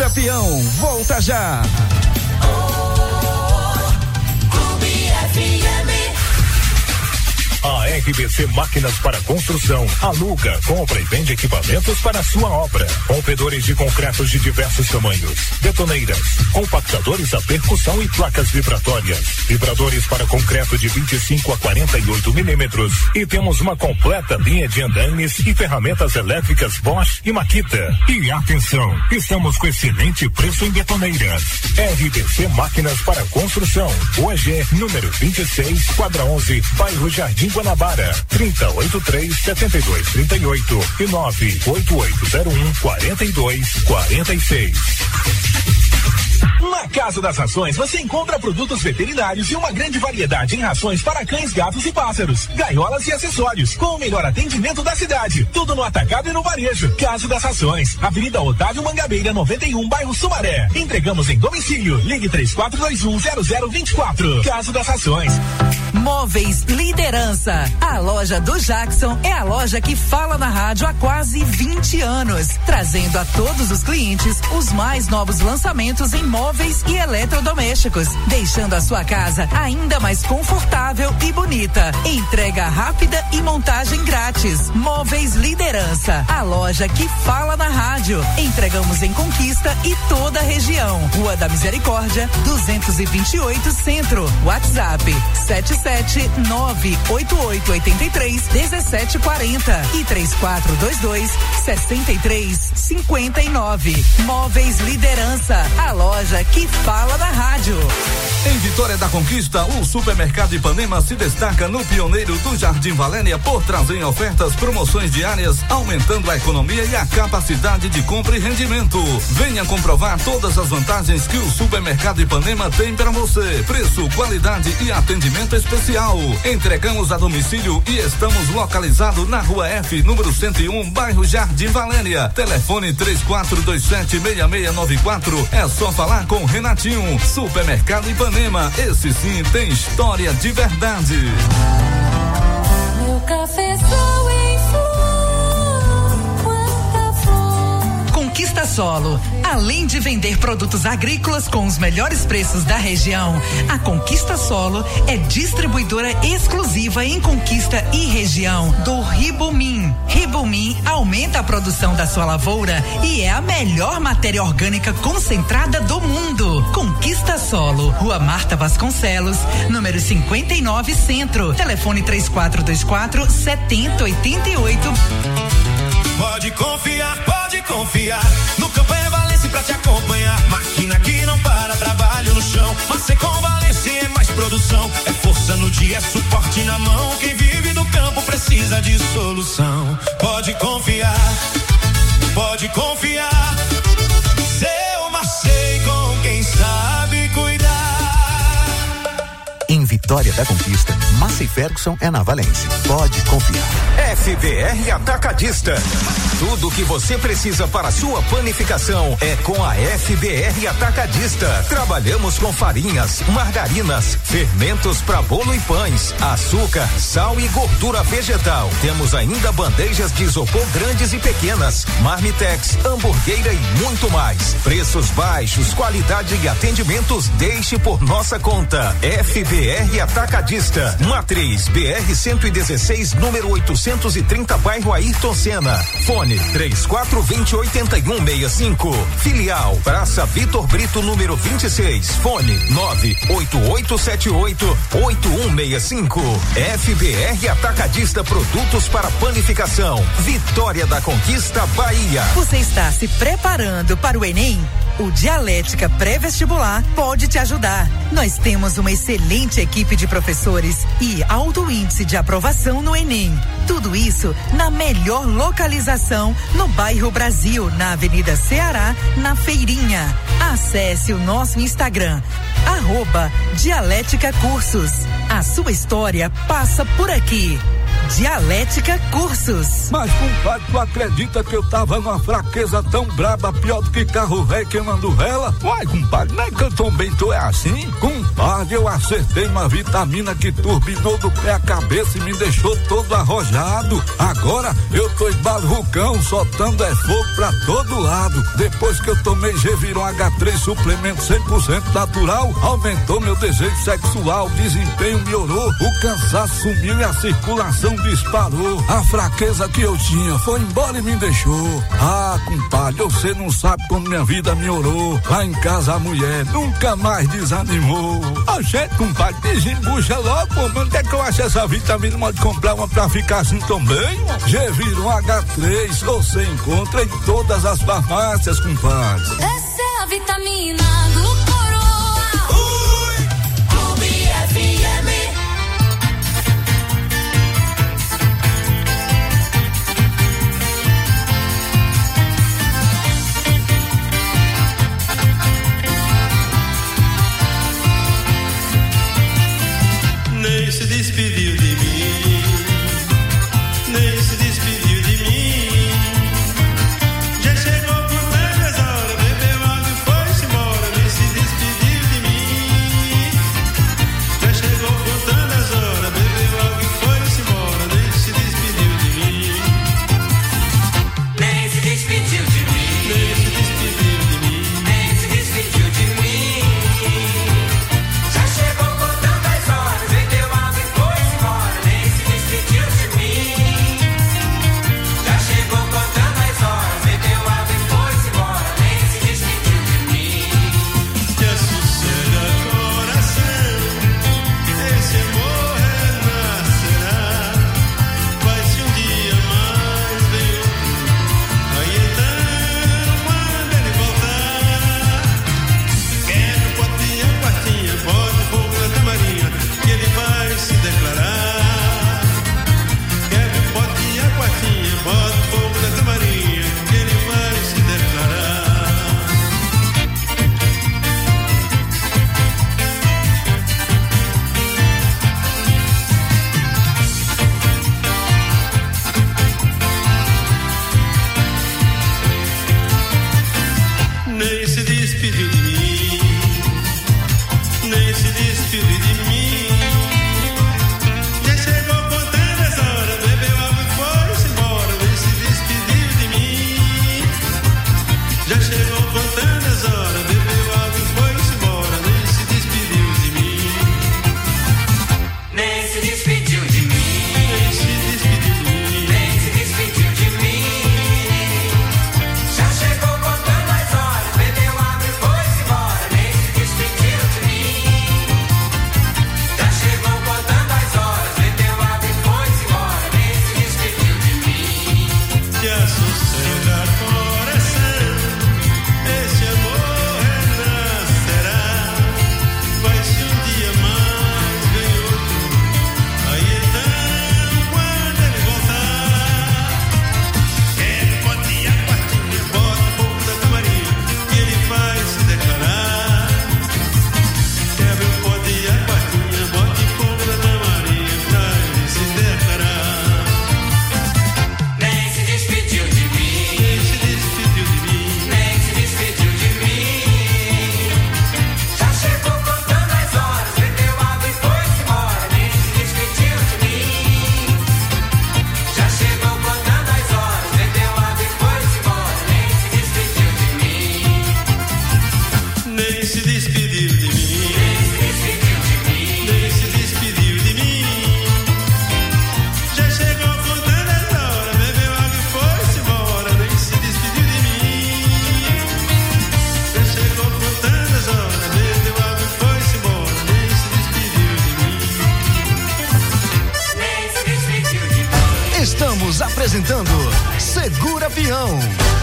Mega Peão, volta já. A RBC Máquinas para Construção aluga, compra e vende equipamentos para a sua obra. Rompedores de concretos de diversos tamanhos, betoneiras, compactadores a percussão e placas vibratórias, vibradores para concreto de 25 a 48 milímetros e temos uma completa linha de andames e ferramentas elétricas Bosch e Makita. E atenção, estamos com excelente preço em betoneiras. RBC Máquinas para Construção, hoje número 26, quadra 11, bairro Jardim Guanabara, 3083-7238 e 98801-4246. Na Casa das Rações você encontra produtos veterinários e uma grande variedade em rações para cães, gatos e pássaros, gaiolas e acessórios, com o melhor atendimento da cidade. Tudo no atacado e no varejo. Casa das Rações, Avenida Otávio Mangabeira 91, bairro Sumaré. Entregamos em domicílio. Ligue 3421-0024. Casa das Rações. Móveis Liderança. A loja do Jackson é a loja que fala na rádio há quase 20 anos, trazendo a todos os clientes os mais novos lançamentos em móveis e eletrodomésticos, deixando a sua casa ainda mais confortável e bonita. Entrega rápida e montagem grátis. Móveis Liderança, a loja que fala na rádio. Entregamos em Conquista e toda a região. Rua da Misericórdia, 228 Centro. WhatsApp 77988831740 e 3422-6359. Móveis Liderança, a loja que fala na rádio. Em Vitória da Conquista, o Supermercado Ipanema se destaca no pioneiro do Jardim Valéria por trazer ofertas, promoções diárias, aumentando a economia e a capacidade de compra e rendimento. Venha comprovar todas as vantagens que o Supermercado Ipanema tem para você. Preço, qualidade e atendimento especial. Entregamos a domicílio e estamos localizados na Rua F, número 101, bairro Jardim Valéria. Telefone 3427-6694. É só falar com Renatinho. Supermercado Ipanema, esse sim tem história de verdade. Meu cafezão em flor, quanta flor. Conquista Solo. Além de vender produtos agrícolas com os melhores preços da região, a Conquista Solo é distribuidora exclusiva em Conquista e região do Ribumim. Ribumim aumenta a produção da sua lavoura e é a melhor matéria orgânica concentrada do mundo. Conquista Solo, Rua Marta Vasconcelos, número 59 Centro. Telefone 3424-7088. Pode confiar, no Campo é Valência pra te acompanhar. Máquina que não para, trabalho no chão. Mas com Valência é mais produção, é força no dia, é suporte na mão. Quem vive do campo precisa de solução. Pode confiar. Seu Marcei com quem sabe cuidar. Em Vitória da Conquista, Massa e Ferguson é na Valência. Pode confiar. FBR Atacadista. Tudo o que você precisa para sua panificação é com a FBR Atacadista. Trabalhamos com farinhas, margarinas, fermentos para bolo e pães, açúcar, sal e gordura vegetal. Temos ainda bandejas de isopor grandes e pequenas, marmitex, hamburgueira e muito mais. Preços baixos, qualidade e atendimentos, deixe por nossa conta. FBR Atacadista. Matriz BR 116, número 830, bairro Ayrton Senna. Fone 3420-8165. Filial Praça Vitor Brito, número 26. Fone 98878-8165. FBR Atacadista, produtos para panificação. Vitória da Conquista, Bahia. Você está se preparando para o Enem? O Dialética Pré-Vestibular pode te ajudar. Nós temos uma excelente equipe de professores e alto índice de aprovação no Enem. Tudo isso na melhor localização no bairro Brasil, na Avenida Ceará, na Feirinha. Acesse o nosso Instagram, @Dialética Cursos. A sua história passa por aqui. Dialética Cursos. Mas, compadre, tu acredita que eu tava numa fraqueza tão braba, pior do que carro velho queimando vela? Uai, compadre, nem que eu também tô assim? Compadre, eu acertei uma vitamina que turbinou do pé à cabeça e me deixou todo arrojado. Agora eu tô embalucão, soltando fogo pra todo lado. Depois que eu tomei Geviron H3 suplemento 100% natural, aumentou meu desejo sexual, o desempenho melhorou, o cansaço sumiu e a circulação disparou. A fraqueza que eu tinha foi embora e me deixou. Ah, compadre, você não sabe como minha vida melhorou. Lá em casa a mulher nunca mais desanimou. A gente, compadre, desembucha logo, pô, mas onde é que eu acho essa vitamina? Pode comprar uma pra ficar assim também? Geviron H3, você encontra em todas as farmácias, compadre. Essa é a vitamina do Coroa. Clube FM. Nem se despediu de mim, nem se despediu de mim. Já chegou por tantas horas, bebeu água e foi-se embora, nem se despediu de mim. Já chegou por tantas horas, bebeu água e foi-se embora, nem se despediu de mim. Nem se despediu de mim, Nem se despediu de mim. nem se despediu de mim. Já chegou com tantas horas, bebeu água e foi-se embora, nem se despediu de mim. Já chegou com tantas horas, bebeu água e foi-se embora, nem se despediu de mim. Que sossega coração, esse amor renascerá. Vai-se um dia mais, vem outro. Aí então, quando ele voltar, quebra o pote e a quartinha, bota fogo na camarinha, que ele vai se declarar. Quebra o pote e a quartinha, bota fogo na camarinha, que ele vai se declarar. Nem se despediu de mim, nem se despediu de mim. Já chegou por tantas horas, bebeu água e foi-se embora, nem se despediu de mim. Já chegou por tantas horas, bebeu água e foi-se embora, nem se despediu de mim. Nem se despediu de mim, Nem se despediu de mim. nem se despediu de mim. Já chegou com tantas horas, bebeu água e foi-se embora, nem se despediu de mim. Já chegou com tantas horas, bebeu água e foi-se embora, nem se despediu de mim. Que sossega coração, esse amor renascerá. Vai-se um dia mais, vem outro. Aí então, quando ele voltar, ele pode ir a quartinha, bota fogo na camarinha, que ele vai se declarar. Quebra o pote e a quartinha, bota fogo na camarinha, pra ele se declarar. Nem se despediu de mim, Nem se despediu de mim. nem se despediu de mim. Já chegou com tantas horas, bebeu água e foi-se embora, nem se despediu de mim. Já chegou com tantas horas, bebeu água e foi-se embora, nem se despediu de mim. Nem se despediu de mim. Nem se despediu de mim. Nem se despediu de mim. Já chegou com tantas horas, bebeu água e foi-se embora, nem se despediu de mim. Já chegou com tantas horas, bebeu água e foi-se embora, nem se despediu de mim. Nem se despediu de mim. Estamos apresentando Segura Peão.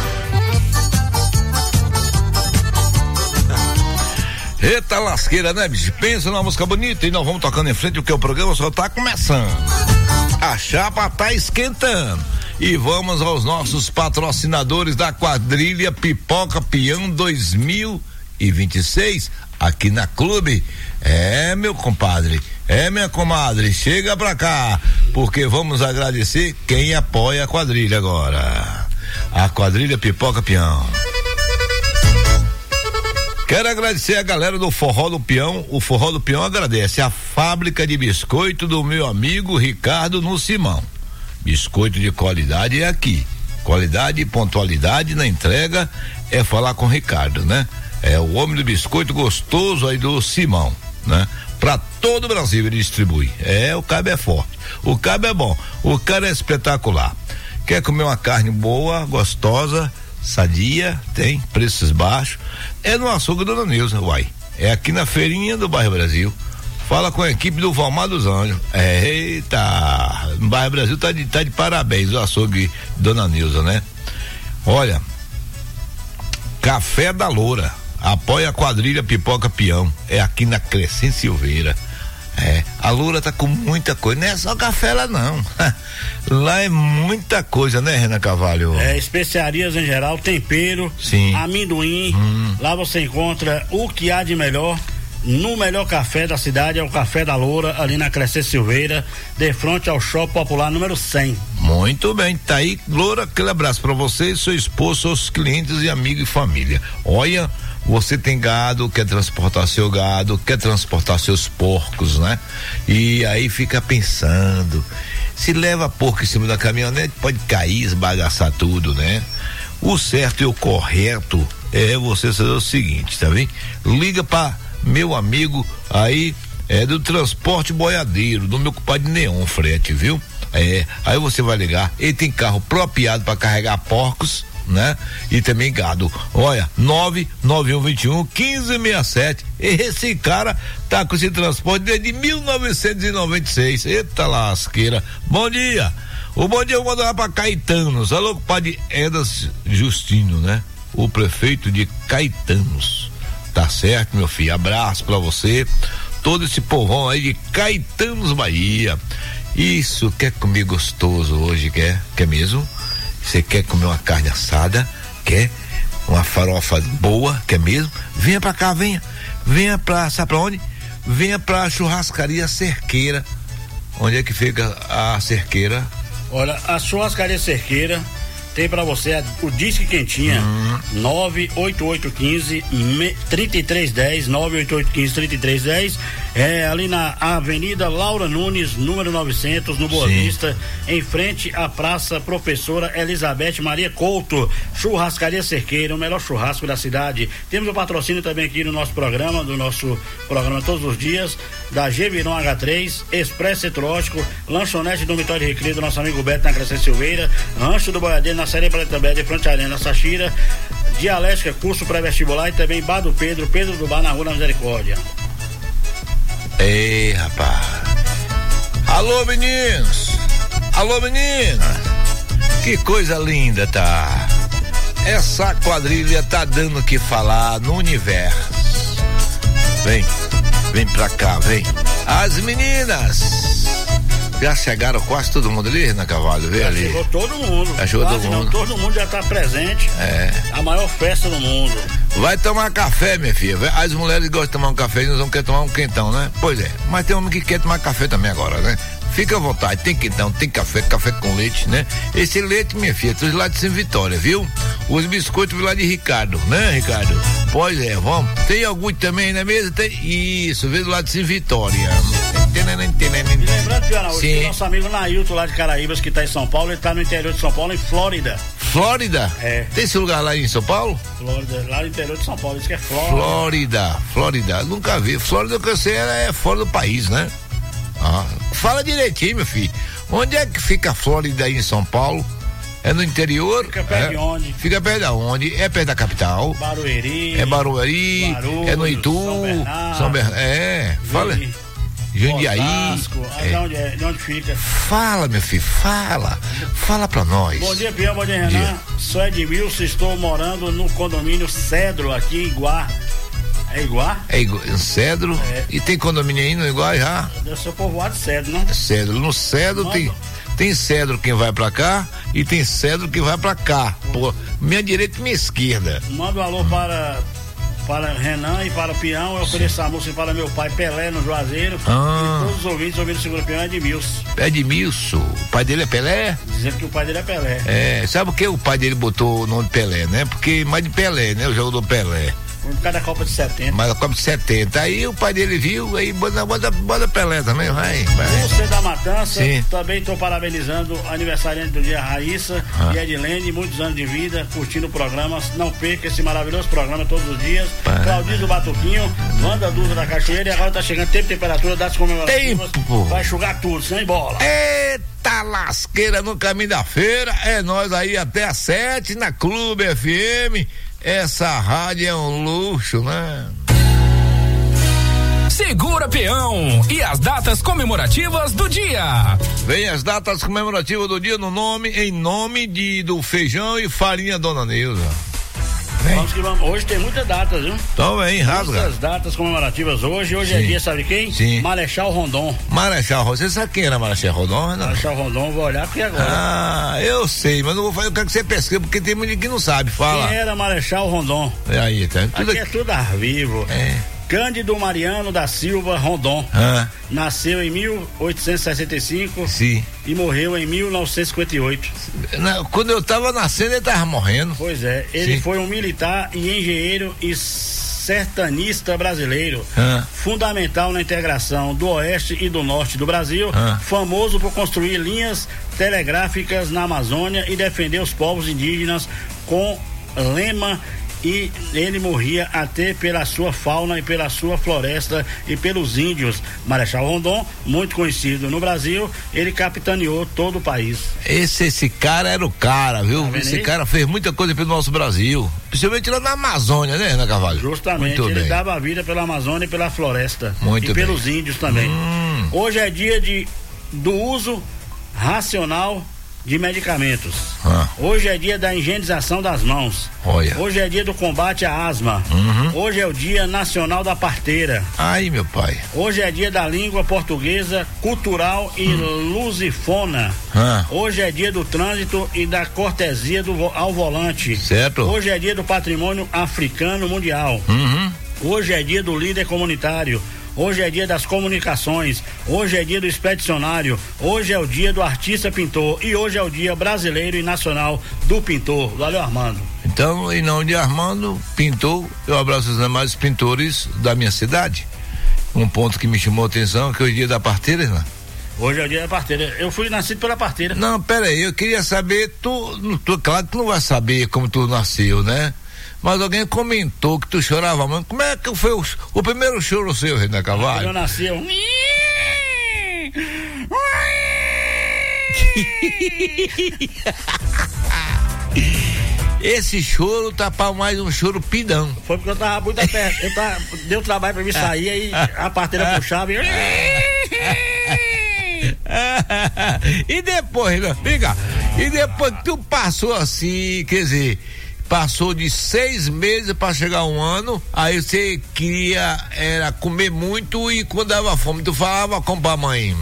Eita lasqueira, né, bicho? Pensa numa música bonita e nós vamos tocando em frente porque o programa só tá começando. A chapa tá esquentando. E vamos aos nossos patrocinadores da quadrilha Pipoca Peão 2000 e 26, aqui na Clube. Meu compadre, minha comadre, chega pra cá, porque vamos agradecer quem apoia a quadrilha agora. A quadrilha Pipoca Peão. Quero agradecer a galera do Forró do Peão. O Forró do Peão agradece a fábrica de biscoito do meu amigo Ricardo no Simão. Biscoito de qualidade é aqui. Qualidade e pontualidade na entrega é falar com o Ricardo, né? É o homem do biscoito gostoso aí do Simão, né? Pra todo o Brasil ele distribui. O cabo é forte, o cabo é bom, o cara é espetacular. Quer comer uma carne boa, gostosa, sadia, tem preços baixos, é no açougue Dona Nilza, uai. É aqui na feirinha do Bairro Brasil. Fala com a equipe do Valmar dos Anjos. Eita, o Bairro Brasil tá de parabéns, o açougue Dona Nilza, né? Olha, Café da Loura, apoia a quadrilha Pipoca Peão, é aqui na Crescente Silveira. A Loura tá com muita coisa, não é só café lá não. Lá é muita coisa, né, Renan Carvalho? Especiarias em geral, tempero, sim, amendoim. Lá você encontra o que há de melhor. No melhor café da cidade é o Café da Loura, ali na Crescente Silveira, de frente ao Shopping Popular número 100. Muito bem, tá aí, Loura, aquele abraço pra você, seu esposo, seus clientes e amigos e família. Olha, você tem gado, quer transportar seu gado, quer transportar seus porcos, né? E aí fica pensando, se leva porco em cima da caminhonete, pode cair, esbagaçar tudo, né? O certo e o correto é você fazer o seguinte, tá vendo? Liga pra meu amigo aí do transporte boiadeiro, do meu compadre Neon Frete, viu? Aí você vai ligar, ele tem carro apropriado para carregar porcos, né? E também gado. Olha, 99121-1567. Esse cara tá com esse transporte desde 1996. Eita lasqueira. Bom dia. O bom dia eu vou mandar pra Caetanos. Alô, compadre Edas Justino, né? O prefeito de Caetanos. Tá certo, meu filho? Abraço pra você. Todo esse povão aí de Caetanos, Bahia. Isso, quer comer gostoso hoje, quer mesmo? Você quer comer uma carne assada? Quer? Uma farofa boa? Quer mesmo? Venha pra cá, venha pra, sabe pra onde? Venha pra Churrascaria Cerqueira. Onde é que fica a Cerqueira? Olha, a Churrascaria Cerqueira tem pra você o Disque Quentinha, 98815-3310, 98815-3310, ali na Avenida Laura Nunes, número 900, no Boa Vista, em frente à Praça Professora Elizabeth Maria Couto. Churrascaria Cerqueira, o melhor churrasco da cidade. Temos o patrocínio também aqui no nosso programa, todos os dias, da Geviron H3, Expresso Etrosco, Lanchonete Dormitório de Recreio do nosso amigo Beto na Crescente Silveira, Rancho do Boiadeiro na Série Preta Bé, de frente à Arena Sachira, Dialética, curso pré-vestibular, e também Bar do Pedro do Bar na Rua da Misericórdia. Ei, rapaz. Alô, meninos. Alô, meninas. Que coisa linda, tá? Essa quadrilha tá dando o que falar no universo. Vem pra cá, vem. As meninas já chegaram quase todo mundo ali, Renan Carvalho, vê ali. Chegou todo mundo. Já chegou todo mundo. Todo mundo já tá presente. A maior festa do mundo. Vai tomar café, minha filha. As mulheres gostam de tomar um café e nós vamos querer tomar um quentão, né? Pois é, mas tem homem que quer tomar café também agora, né? Fica à vontade, tem quentão, tem café com leite, né? Esse leite, minha filha, tudo lá de Sem Vitória, viu? Os biscoitos lá de Ricardo, né, Ricardo? Pois é, vamos. Tem iogurte também na mesa? Tem. Isso, veio do lado de Sem Vitória. E lembrando, Piana, hoje tem nosso amigo Nailton lá de Caraíbas, que tá em São Paulo, ele tá no interior de São Paulo, em Flórida. Flórida? Tem esse lugar lá em São Paulo? Flórida, lá no interior de São Paulo, diz que é Flórida. Flórida, nunca vi. Flórida, que eu sei, é fora do país, né? Fala direitinho, meu filho. Onde é que fica a Flórida aí em São Paulo? É no interior? Fica perto de onde? Fica perto de onde? É perto da capital. Barueri. É Barueri. Barulhos, é no Itu. São Bernardo. Fala. Jundiaí. De onde fica? Fala, meu filho, fala pra nós. Bom dia, Pião, bom dia, Renan. Sou Edmilson, estou morando no condomínio Cedro, aqui em Iguá. É Iguá? É em Cedro. E tem condomínio aí no Iguá já? Eu sou povoado de Cedro, né? Cedro. No Cedro tem Cedro quem vai pra cá e tem Cedro que vai pra cá. Pô, minha direita e minha esquerda. Manda um alô para para Renan e para o Peão. Eu ofereço a música para meu pai Pelé no Juazeiro. E todos os ouvintes ouvindo o Segura Peão é Edmilson. Edmilson, o pai dele é Pelé? Dizendo que o pai dele é Pelé. É, sabe por que o pai dele botou o nome de Pelé, né? Porque mais de Pelé, né? O jogador Pelé. Por causa da Copa de 70. Mas a Copa de 70. Aí o pai dele viu, aí bota Pelé também, vai. Você da Matança, sim. Também estou parabenizando o aniversariante do dia, Raíssa e Edilene, muitos anos de vida, curtindo o programa. Não perca esse maravilhoso programa todos os dias. Claudinho do Batuquinho, Wanda Duda da Cachoeira, e agora tá chegando tempo, temperatura, datas comemorativas. Vai enxugar tudo, sem bola. Eita lasqueira no caminho da feira, é nós aí até às 7 na Clube FM. Essa rádio é um luxo, né? Segura Peão e as datas comemorativas do dia. Vem as datas comemorativas do dia em nome do feijão e farinha Dona Neuza. Vamos. Hoje tem muitas datas, viu? Então vem, rasga. Muitas datas comemorativas hoje. Hoje é dia, sabe quem? Sim. Marechal Rondon. Marechal Rondon. Você sabe quem era Marechal Rondon, Renan? Marechal Rondon, vou olhar aqui agora. Ah, eu sei, mas não vou fazer, eu quero que você pesquise, porque tem muita gente que não sabe. Fala. Quem era Marechal Rondon? Aí, tá. Aqui é tudo ao vivo. Cândido Mariano da Silva Rondon. Nasceu em 1865. Sim. E morreu em 1958. Quando eu tava nascendo, ele tava morrendo. Pois é, ele foi um militar e engenheiro e sertanista brasileiro, fundamental na integração do oeste e do norte do Brasil, famoso por construir linhas telegráficas na Amazônia e defender os povos indígenas com lema. E ele morria até pela sua fauna e pela sua floresta e pelos índios. Marechal Rondon, muito conhecido no Brasil, ele capitaneou todo o país. Esse cara era o cara, viu? Esse cara fez muita coisa pelo nosso Brasil, principalmente lá na Amazônia, né, Ana Carvalho? Justamente, ele dava a vida pela Amazônia e pela floresta. Muito e pelos índios também. Hoje é dia do uso racional de medicamentos. Hoje é dia da higienização das mãos. Hoje é dia do combate à asma. Hoje é o dia nacional da parteira. Ai, meu pai. Hoje é dia da língua portuguesa cultural e lusifona. Hoje é dia do trânsito e da cortesia ao volante. Certo. Hoje é dia do patrimônio africano mundial. Hoje é dia do líder comunitário. Hoje é dia das comunicações, hoje é dia do expedicionário, hoje é o dia do artista pintor e hoje é o dia brasileiro e nacional do pintor. Valeu, Armando. Então, em nome de Armando, pintor, eu abraço os demais pintores da minha cidade. Um ponto que me chamou a atenção, que é o dia da parteira, né? Hoje é o dia da parteira. Eu fui nascido pela parteira. Não, pera aí, eu queria saber, claro que tu não vai saber como tu nasceu, né? Mas alguém comentou que tu chorava, mano. Como é que foi o primeiro choro seu, Renan Carvalho? Quando eu nasci, Esse choro tá pra mais um choro pidão. Foi porque eu tava muito perto. Deu trabalho pra mim sair, aí a parteira puxava e... E depois, Renan, fica. E depois que tu passou assim, quer dizer, passou de 6 meses para chegar 1 ano, aí você queria era comer muito e quando dava fome, tu falava com a mãe.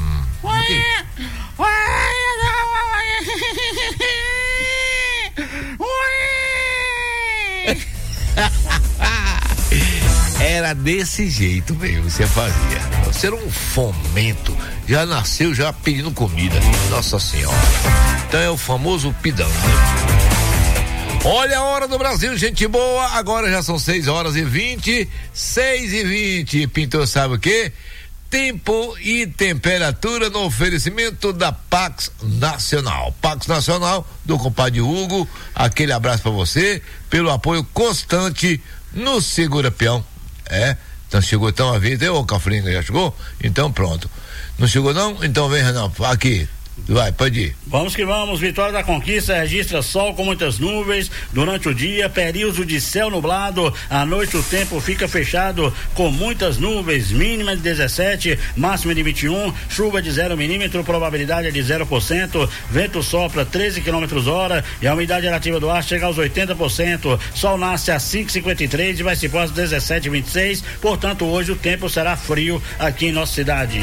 Era desse jeito mesmo, você fazia. Você era um fomento. Já nasceu já pedindo comida. Nossa Senhora. Então é o famoso pidão, né? Olha a hora do Brasil, gente boa. Agora já são 6h20. 6h20. Pintor, sabe o quê? Tempo e temperatura no oferecimento da Pax Nacional. Pax Nacional do compadre Hugo. Aquele abraço pra você, pelo apoio constante no Segura Peão. Então chegou tão a vida, ô Cafringa, já chegou? Então pronto. Não chegou não? Então vem, Renan, aqui. Vai, pode ir. Vamos que vamos. Vitória da Conquista registra sol com muitas nuvens durante o dia, período de céu nublado. À noite o tempo fica fechado com muitas nuvens, mínima de 17, máxima de 21, chuva de 0 milímetro, probabilidade é de 0%, vento sopra 13 km/h e a umidade relativa do ar chega aos 80%. Sol nasce às 5h53 e vai se pôr às 17h26. Portanto, hoje o tempo será frio aqui em nossa cidade.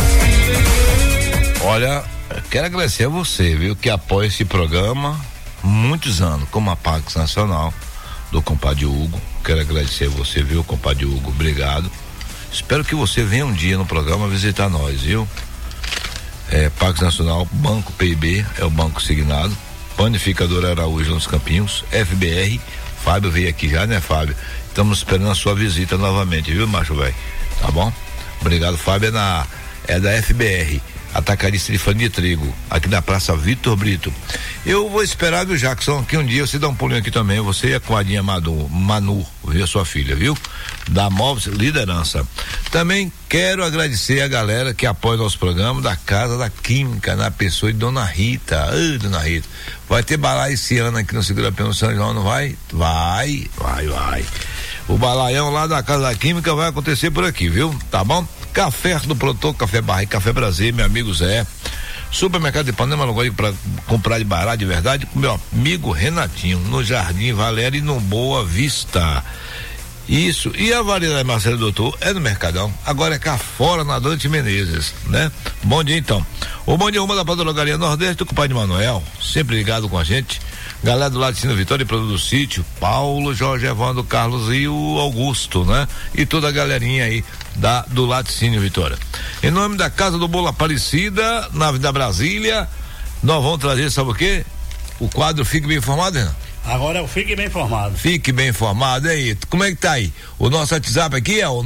Olha, quero agradecer a você, viu, que apoia esse programa muitos anos, como a Pax Nacional. do compadre Hugo. Quero agradecer a você, viu, compadre Hugo? Obrigado. Espero que você venha um dia no programa visitar nós, viu? Parque Nacional, Banco PIB, é o banco signado. Panificadora Araújo nos Campinhos, FBR. Fábio veio aqui já, né, Fábio? Estamos esperando a sua visita novamente, viu, macho velho? Tá bom? Obrigado, Fábio. É da FBR, Atacadista de Farinha de Trigo, aqui na Praça Vitor Brito. Eu vou esperar, viu, Jackson, que um dia você dá um pulinho aqui também, você e a coadinha Manu, viu, sua filha, viu? Da Móveis Liderança. Também quero agradecer a galera que apoia o nosso programa da Casa da Química, na pessoa de Dona Rita. Ai, Dona Rita, vai ter balai esse ano aqui no Segura Pião São João, não vai? Vai. O balaião lá da Casa da Química vai acontecer por aqui, viu? Tá bom? Café do produtor, Café Barra e Café Brasil, meu amigo Zé. Supermercado de Ipanema, lugar para comprar de barato de verdade, com meu amigo Renatinho, no Jardim Valério e no Boa Vista. Isso, e a variedade Marcelo Doutor é no Mercadão, agora é cá fora na Dante Menezes, né? Bom dia então. O Bom Dia Uma da Padrogaria Nordeste, do compadre Manuel, sempre ligado com a gente. Galera do Laticínio Vitória e Produto do Sítio, Paulo, Jorge Evandro, Carlos e o Augusto, né? E toda a galerinha aí do Laticínio Vitória. Em nome da Casa do Bolo Aparecida, na Avenida Brasília, nós vamos trazer, sabe o quê? O quadro Fique Bem Informado, Renan? Agora eu Fique Bem Informado. Fique bem informado, aí. Como é que tá aí? O nosso WhatsApp aqui é o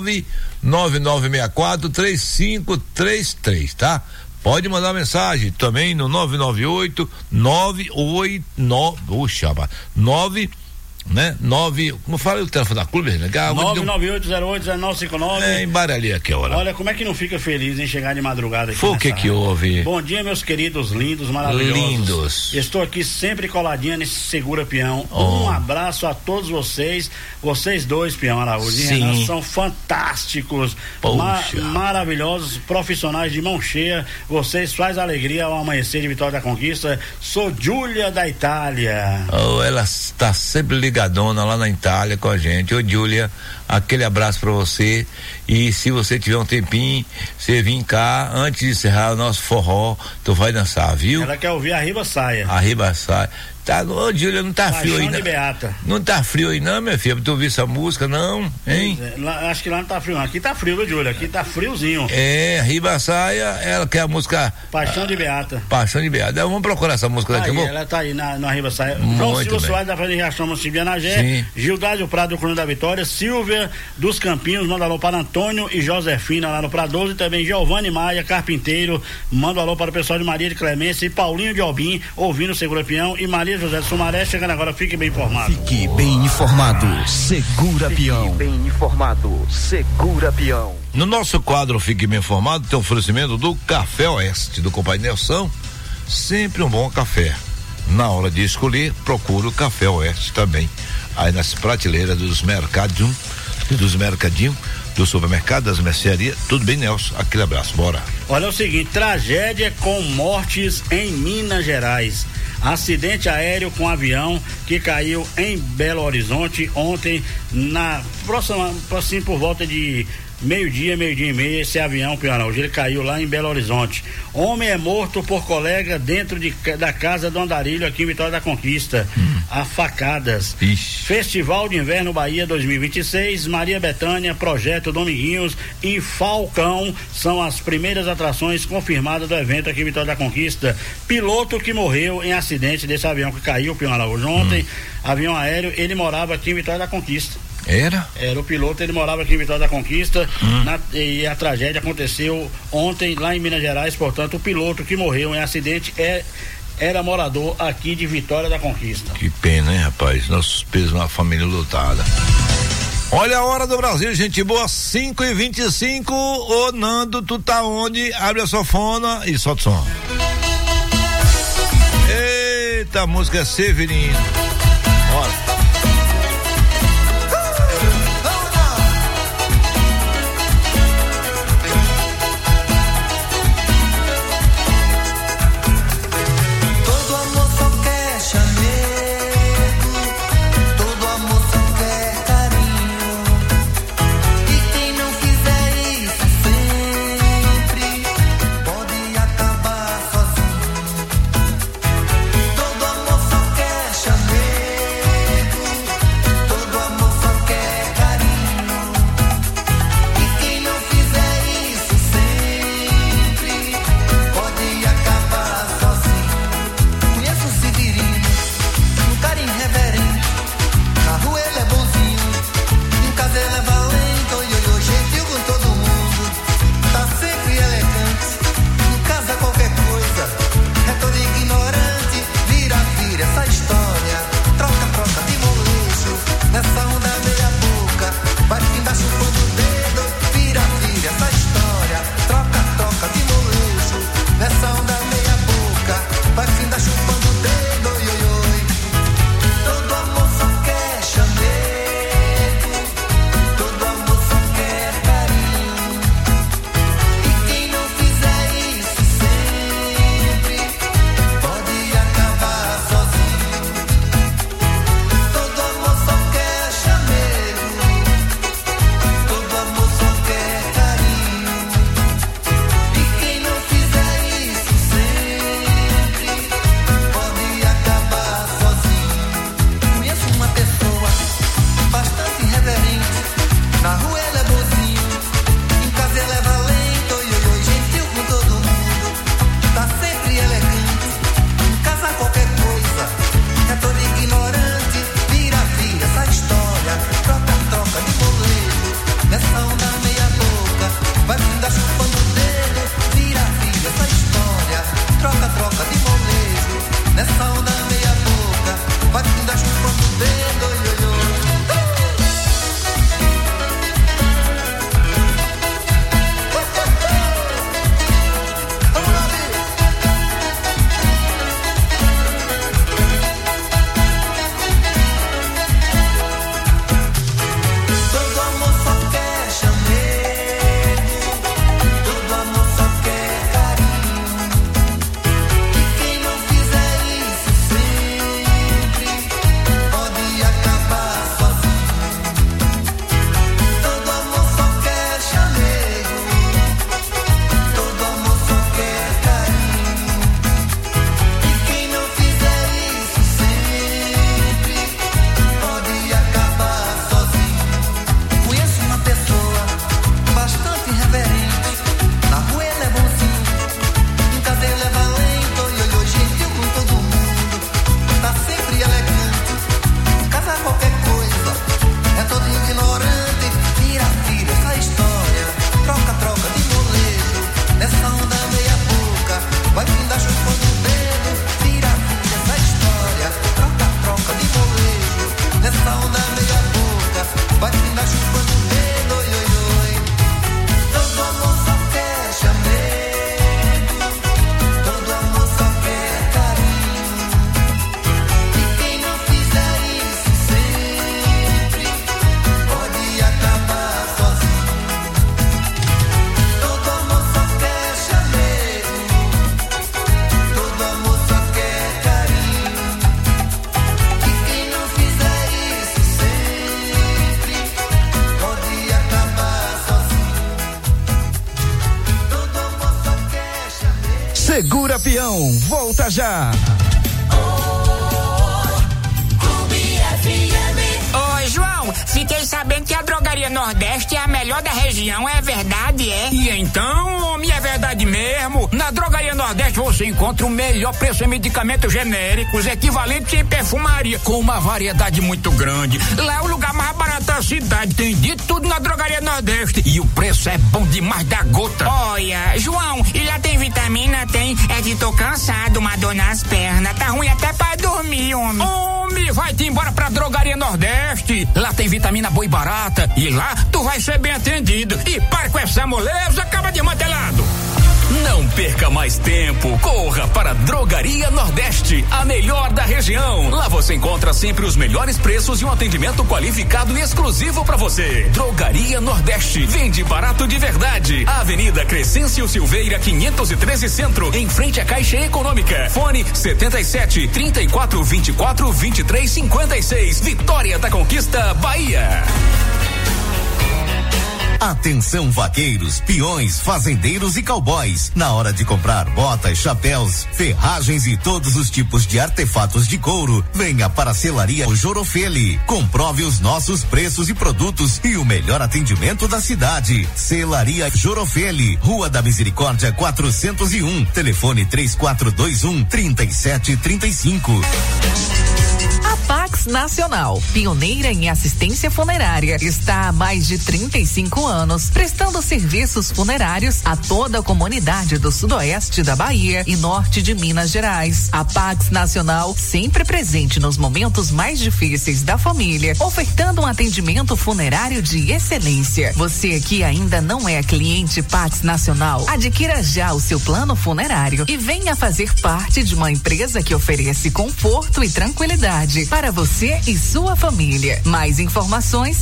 99964-3533, tá? Pode mandar mensagem também no 9, como fala o telefone da clube, né? 998081959. É, embaralhei aqui a hora. Olha, como é que não fica feliz em chegar de madrugada aqui? Foi o que houve? Bom dia, meus queridos, lindos, maravilhosos. Lindos. Estou aqui sempre coladinha nesse Segura Peão. Um abraço a todos vocês dois, Peão Araújo e Renan, são fantásticos, maravilhosos, profissionais de mão cheia. Vocês fazem alegria ao amanhecer de Vitória da Conquista. Sou Júlia da Itália. Ela está sempre ligadona lá na Itália com a gente. Ô Júlia, aquele abraço pra você, e se você tiver um tempinho, você vir cá antes de encerrar o nosso forró, tu vai dançar, viu? Ela quer ouvir a Riba Saia. Tá, ô Júlia, não tá frio aí não. Beata. Não tá frio aí não, minha filha, pra tu ouvir essa música não, hein? Acho que lá não tá frio não, aqui tá frio, viu, Júlia? Aqui tá friozinho. Riba Saia, ela quer a música Paixão de Beata. Vamos procurar essa música daqui a pouco. Ela tá aí na Riba Saia. João Silva Soares da Fazenda Riachão, município de Anagé. Gildário Prado do Cruno da Vitória. Silvia dos Campinhos, manda alô para Antônio e Josefina lá no Pradoso, e também Giovanni Maia, carpinteiro, manda alô para o pessoal de Maria de Clemência e Paulinho de Albim, ouvindo o Segura Peão, e Maria José de Sumaré, chegando agora. Fique bem informado. Fique bem informado, Segura Peão. Fique bem informado, Segura Peão. No nosso quadro Fique Bem Informado tem oferecimento do Café Oeste, do compadre Nelson. Sempre um bom café. Na hora de escolher, procura o Café Oeste também. Aí nas prateleiras dos mercadinhos, do supermercado, das mercearias. Tudo bem, Nelson? Aquele abraço, bora. Olha o seguinte, tragédia com mortes em Minas Gerais. Acidente aéreo com avião que caiu em Belo Horizonte ontem, por volta de meio-dia e meia, esse avião, ele caiu lá em Belo Horizonte. Homem é morto por colega dentro da casa do Andarilho, aqui em Vitória da Conquista, a facadas. Festival de Inverno Bahia 2026, Maria Bethânia, Projeto Dominguinhos e Falcão são as primeiras atrações confirmadas do evento aqui em Vitória da Conquista. Piloto que morreu em acidente desse avião que caiu, ontem, avião aéreo, ele morava aqui em Vitória da Conquista. Era o piloto, ele morava aqui em Vitória da Conquista, e a tragédia aconteceu ontem lá em Minas Gerais. Portanto, o piloto que morreu em acidente era morador aqui de Vitória da Conquista. Que pena, hein, rapaz? Nossos pesos na família lutada. Olha a hora do Brasil, gente boa, 5h25. Ô Nando, tu tá onde? Abre a sofona e solta o som. Eita, a música é Severino. Bora. Todo amor só quer chamego. Segura Peão, volta já. Ô, João, fiquei sabendo que a Drogaria Nordeste é a melhor da região, é verdade, é? E então, homem, é verdade mesmo. Na Drogaria Nordeste você encontra o melhor preço em medicamentos genéricos, equivalentes em perfumaria, com uma variedade muito grande. Lá é o lugar mais barato da cidade, tem de tudo na Drogaria Nordeste. E o preço é bom demais da gota. Olha, João, e lá tem vitamina? Tem. É que tô cansado, uma dor nas pernas. Tá ruim até pra dormir, homem. Homem, vai-te embora pra Drogaria Nordeste. Lá tem vitamina boa e barata. E lá tu vai ser bem atendido. E para com essa moleza, acaba de mantelado. Não perca mais tempo. Corra para Drogaria Nordeste, a melhor da região. Lá você encontra sempre os melhores preços e um atendimento qualificado e exclusivo para você. Drogaria Nordeste, vende barato de verdade. Avenida Crescêncio Silveira 513 Centro, em frente à Caixa Econômica. Fone 77 34 24 23 56. Vitória da Conquista, Bahia. Atenção vaqueiros, peões, fazendeiros e cowboys. Na hora de comprar botas, chapéus, ferragens e todos os tipos de artefatos de couro, venha para a Selaria Jorofeli. Comprove os nossos preços e produtos e o melhor atendimento da cidade. Selaria Jorofeli, Rua da Misericórdia 401, telefone 3421-3735. A Pax Nacional, pioneira em assistência funerária, está há mais de 35 anos, prestando serviços funerários a toda a comunidade do sudoeste da Bahia e norte de Minas Gerais. A Pax Nacional, sempre presente nos momentos mais difíceis da família, ofertando um atendimento funerário de excelência. Você que ainda não é cliente Pax Nacional, adquira já o seu plano funerário e venha fazer parte de uma empresa que oferece conforto e tranquilidade para você e sua família. Mais informações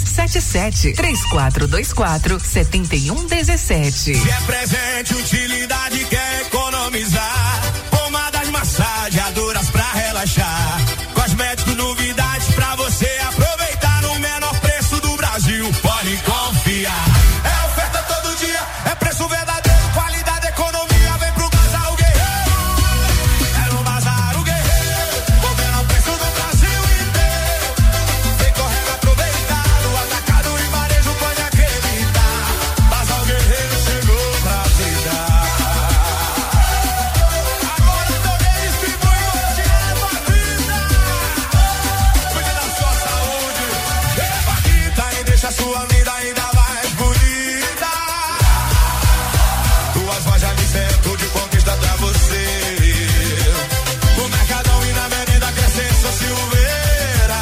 77-3424-7117. Se é presente, utilidade, quer economizar. Pomadas massageadoras pra relaxar. Cosméticos, novidades pra você aproveitar no menor preço do Brasil. Pode confiar. É oferta todo dia, é preço verdadeiro, qualidade, economia. Vem pro Bazar o Guerreiro. É no Bazar o Guerreiro, o menor preço do Brasil inteiro. Vem correndo aproveitar, o atacado e varejo pode acreditar. Bazar o Guerreiro chegou pra te dar. Agora também distribui hoje, leva a vida. Cuide da sua saúde, leva a vida e deixa a sua vida ainda mais bonita. Duas lojas de centro de conquista pra você. No Mercadão e na Avenida Crescêncio Silveira.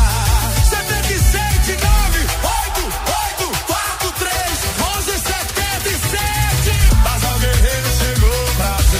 77-98843-1177. Bazar Guerreiro chegou pra te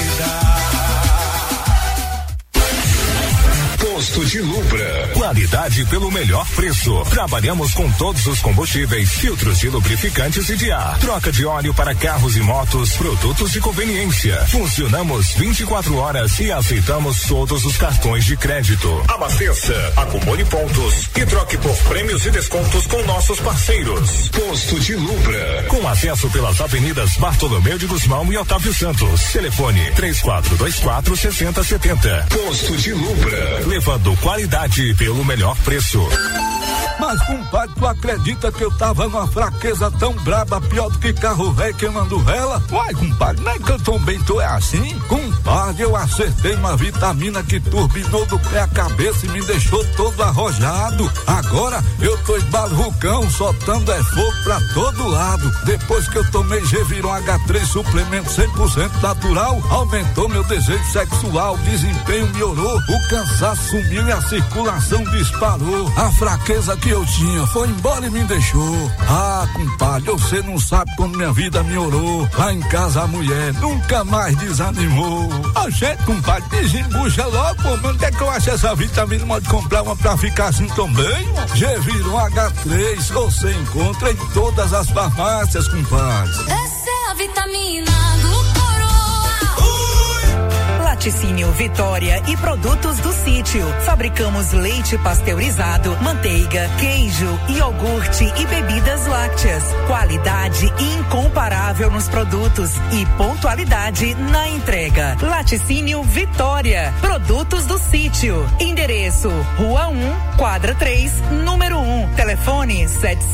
dar. Posto de Lubra. Qualidade pelo melhor preço. Trabalhamos com todos os combustíveis, filtros de lubrificantes e de ar. Troca de óleo para carros e motos, produtos de conveniência. Funcionamos 24 horas e aceitamos todos os cartões de crédito. Abasteça, acumule pontos e troque por prêmios e descontos com nossos parceiros. Posto de Lubra. Com acesso pelas avenidas Bartolomeu de Guzmão e Otávio Santos. Telefone 3424-6070. Posto de Lubra. Levando qualidade pelo melhor preço. Mas, compadre, tu acredita que eu tava numa fraqueza tão braba, pior do que carro velho queimando vela? Uai, compadre, não é que eu também tô assim? Compadre, eu acertei uma vitamina que turbinou do pé à cabeça e me deixou todo arrojado. Agora eu tô esbarrucão, soltando fogo pra todo lado. Depois que eu tomei Geviron H3 suplemento 100% natural, aumentou meu desejo sexual, desempenho melhorou, o cansaço sumiu e a circulação disparou. A fraqueza que eu tinha foi embora e me deixou. Ah, compadre, você não sabe como minha vida melhorou. Lá em casa a mulher nunca mais desanimou. A gente, compadre, desembucha logo, pô, mas onde é que eu acho essa vitamina? Pode comprar uma pra ficar assim também? Geviron H3, você encontra em todas as farmácias, compadre. Essa é a vitamina do Coroa. Laticínio Vitória e produtos do sítio. Fabricamos leite pasteurizado, manteiga, queijo, iogurte e bebidas lácteas. Qualidade incomparável nos produtos e pontualidade na entrega. Laticínio Vitória, produtos do sítio. Endereço: Rua 1, quadra 3, número 1. Telefone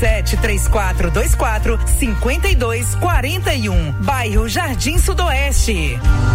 7734245241. Bairro Jardim Sudoeste.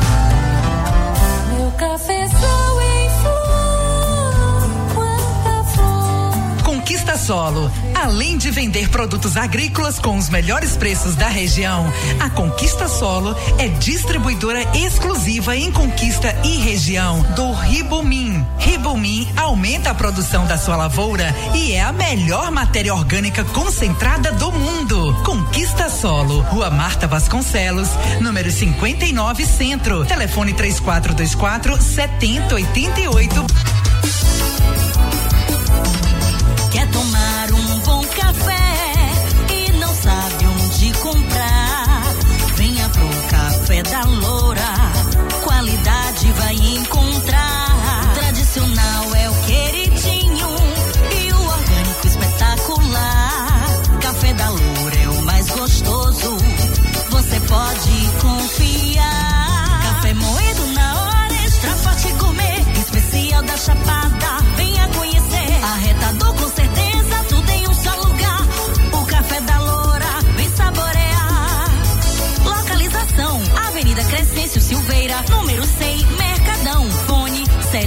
Meu cafezão em flor, quanta flor. Conquista Solo. Além de vender produtos agrícolas com os melhores preços da região, a Conquista Solo é distribuidora exclusiva em Conquista e região do Ribomin. Ribomin aumenta a produção da sua lavoura e é a melhor matéria orgânica concentrada do mundo. Conquista Solo, Rua Marta Vasconcelos, número 59 Centro. Telefone 3424-7088. Quer tomar um bom café e não sabe onde comprar? Venha pro Café da Loura, qualidade vai encontrar. Tradicional é o queridinho e o orgânico espetacular. Café da Loura é o mais gostoso, você pode confiar. Café moído na hora, extra forte gourmet, especial da Chapada. Venha conhecer, arretador com certeza, tudo em um só lugar. O Café da Loura, vem saborear. Localização: Avenida Crescêncio Silveira, número 100, Mercadão. Fone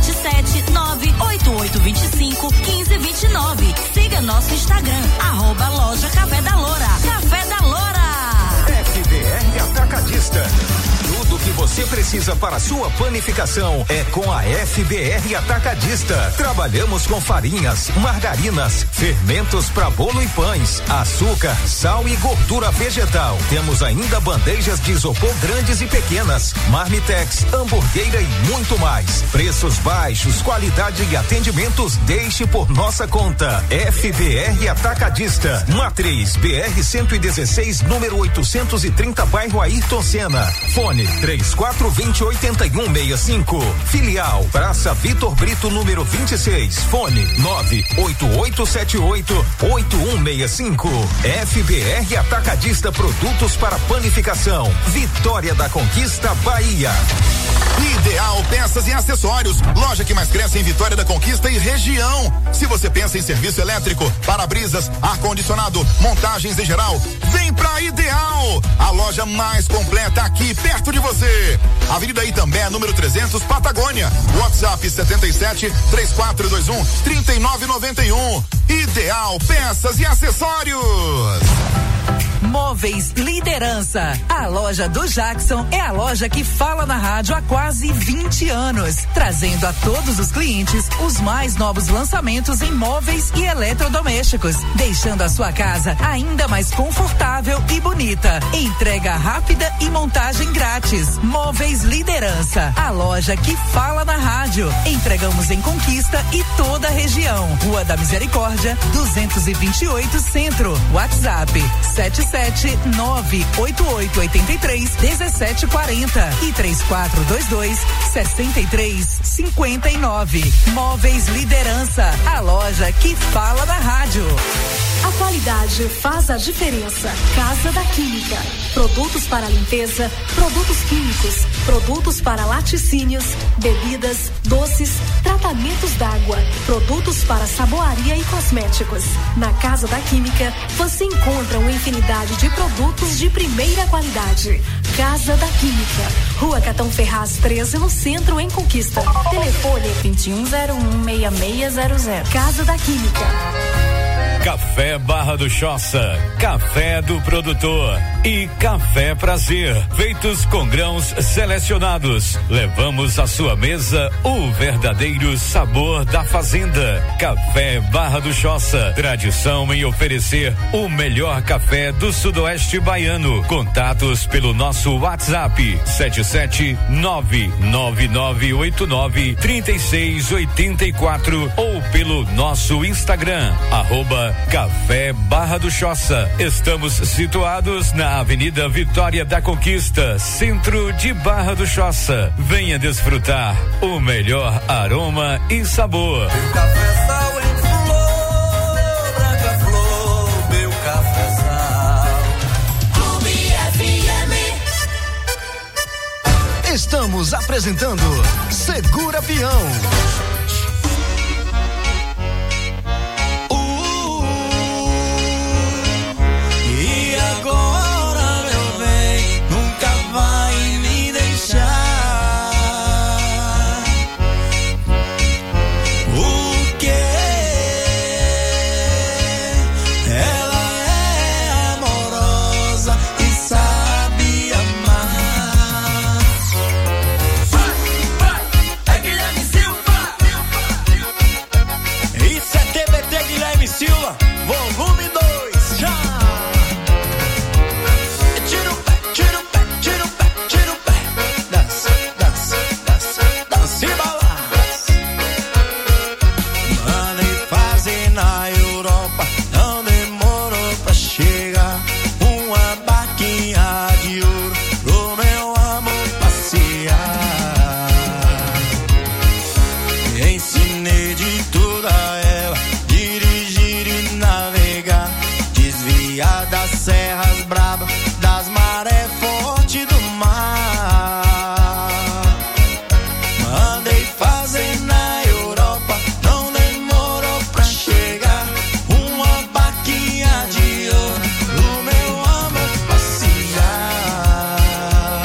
77988251529. Siga nosso Instagram, @loja Café da Loura. Café da Loura. FBR Atacadista. Tudo que você precisa para sua panificação é com a FBR Atacadista. Trabalhamos com farinhas, margarinas, fermentos para bolo e pães, açúcar, sal e gordura vegetal. Temos ainda bandejas de isopor grandes e pequenas, marmitex, hamburgueira e muito mais. Preços baixos, qualidade e atendimentos, deixe por nossa conta. FBR Atacadista. Matriz BR 116, número 830, bairro Ayrton Senna. Fone 3420-8165. Filial Praça Vitor Brito, número 26. Fone 98878-8165. FBR Atacadista, produtos para panificação. Vitória da Conquista, Bahia. Ideal Peças e Acessórios, loja que mais cresce em Vitória da Conquista e região. Se você pensa em serviço elétrico, para-brisas, ar-condicionado, montagens em geral, vem pra Ideal, a loja mais completa aqui perto de você. Avenida Itambé, número 300, Patagônia. WhatsApp 77-3421-3991. Ideal Peças e Acessórios. Móveis Liderança. A loja do Jackson é a loja que fala na rádio há quase 20 anos, trazendo a todos os clientes os mais novos lançamentos em móveis e eletrodomésticos, deixando a sua casa ainda mais confortável e bonita. Entrega rápida e montagem grátis. Móveis Liderança, a loja que fala na rádio. Entregamos em Conquista e toda a região. Rua da Misericórdia, 228 Centro. WhatsApp 77988831740 e 3422-6359. Móveis Liderança, a loja que fala na rádio. A qualidade faz a diferença. Casa da Química. Produtos para limpeza, produtos químicos, produtos para laticínios, bebidas, doces, tratamentos d'água, produtos para saboaria e cosméticos. Na Casa da Química, você encontra uma infinidade de produtos de primeira qualidade. Casa da Química. Rua Catão Ferraz 13, no centro, em Conquista. Telefone 2101-6600. Casa da Química. Café Barra do Choça, café do produtor e café Prazer, feitos com grãos selecionados. Levamos à sua mesa o verdadeiro sabor da fazenda. Café Barra do Choça, tradição em oferecer o melhor café do sudoeste baiano. Contatos pelo nosso WhatsApp 77999893684 ou pelo nosso Instagram Café Barra do Choça. Estamos situados na Avenida Vitória da Conquista, centro de Barra do Choça. Venha desfrutar o melhor aroma e sabor. Meu cafezal em flor, branca flor, meu cafezal. Clube FM. Estamos apresentando Segura Peão. E agora, meu bem, nunca vai me deixar. O que? Ela é amorosa e sabe amar. É Guilherme Silva. Isso é TBT Guilherme Silva, volume 2, já. Tira o pé, tira o pé, tira o pé, tira o pé. Dança, dança, dança, dança e balança. Mandei fazer na Europa, não demorou pra chegar. Uma barquinha de ouro pro meu amor passear. Ensinei de tudo a ela, dirigir e navegar, desviar das serras bravas, das marés fortes do mar. Mandei fazer na Europa, não demorou pra chegar. Uma barquinha de ouro pro meu amor passear.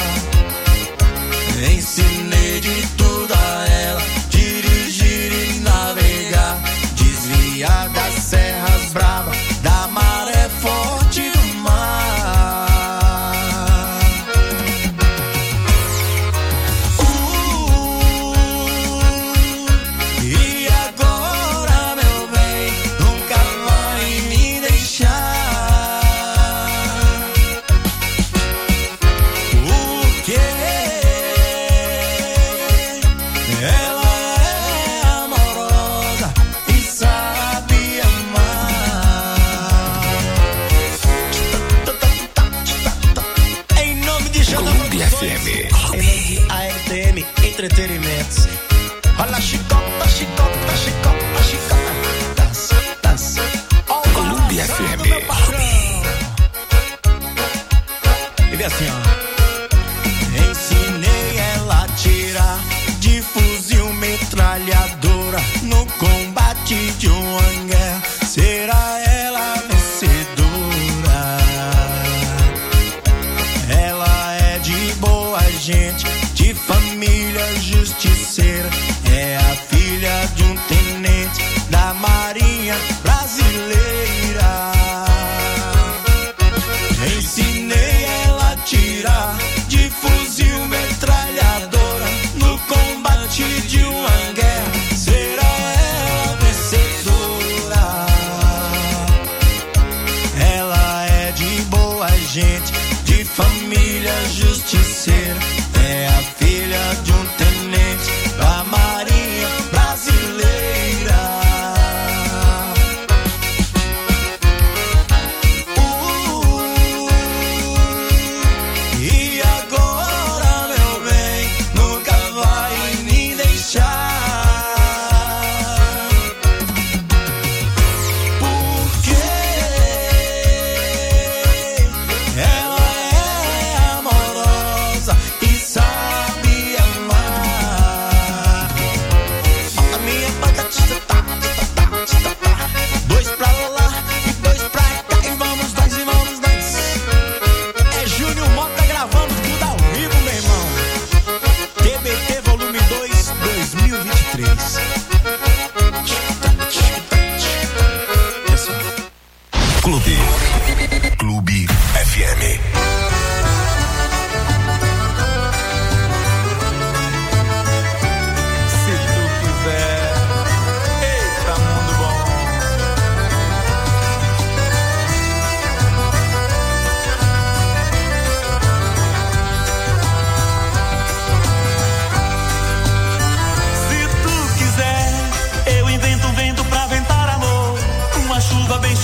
Ensinei de tudo a ela, dirigir e navegar, desviar das serras bravas, da maré forte do mar. E agora, meu bem, nunca vai me deixar. Porque ela é amorosa e sabe amar. Em nome de Clube FM, em nome de ARTM Entretenimentos. Olha a chicota, chicota, chicota, chicota. Dança, dança. Clube FM. E vem assim, ó. Ensinei ela a tirar de fuzil metralhadora no combate de uma guerra. Será ela a vencedora? Ela é de boa gente, de família justiceira. É a filha de um tenente da Marinha Brasileira. Ensinei ela a tirar de fuzil metralhadora no combate de uma guerra. Será ela a vencedora? Ela é de boa gente, de família justiceira. É a filha de um tenente da Marinha Brasileira. E agora, meu bem, nunca vai me deixar. Porque ela é amorosa e sabe amar. A minha banda dois pra lá e dois pra cá. E vamos nós, e vamos nós. É Júnior Mota gravando tudo ao vivo, meu irmão. TBT volume 2, 2023. Clube FM. Se tu quiser, eita mundo bom. Se tu quiser, eu invento um vento pra ventar amor, uma chuva bem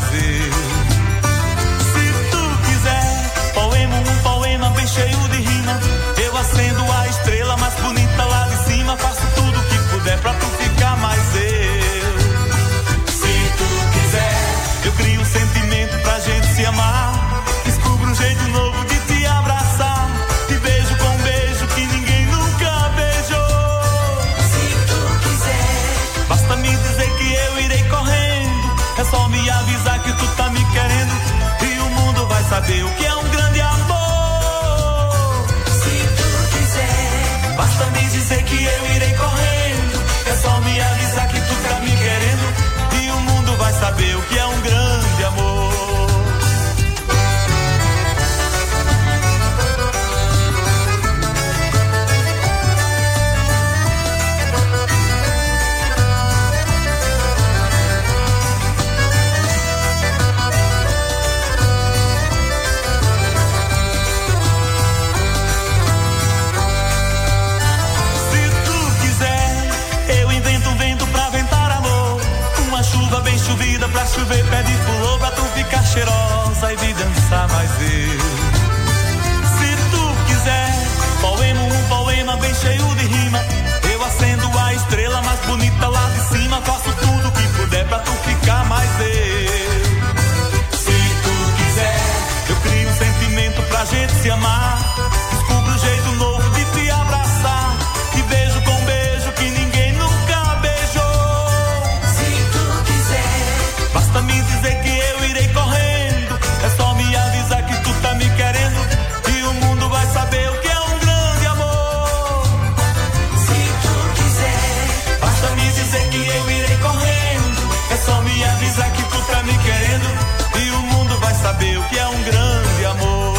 eu. Se tu quiser, um poema bem cheio de rima. Eu acendo a estrela mais bonita lá de cima. Faço tudo que puder pra tu ficar mais eu. Se tu quiser, eu crio um sentimento pra gente se amar. Descubro um jeito novo de te abraçar. Te beijo com um beijo que ninguém nunca beijou. Se tu quiser, basta me dizer que eu irei correndo. É só me avisar que tu tá me querendo e o mundo vai saber o que é um grande amor. Se tu quiser, basta me dizer que eu irei correndo. É só me avisar que tu tá me querendo e o mundo vai saber o que é um grande amor. Bem chovida pra chover pé de flor, pra tu ficar cheirosa e me dançar mais eu. Se tu quiser, um poema bem cheio de rima. Eu acendo a estrela mais bonita lá de cima. Faço tudo que puder pra tu ficar mais eu. Se tu quiser, eu crio um sentimento pra gente se amar. Descubro um jeito novo de te abraçar. Te beijo com um beijo que ninguém nunca beijou. Se tu quiser, basta me dizer que eu irei correndo. É só me avisar que tu tá me querendo e o mundo vai saber o que é um grande amor. Se tu quiser, basta me dizer que eu irei correndo. É só me avisar que tu tá me querendo e o mundo vai saber o que é um grande amor.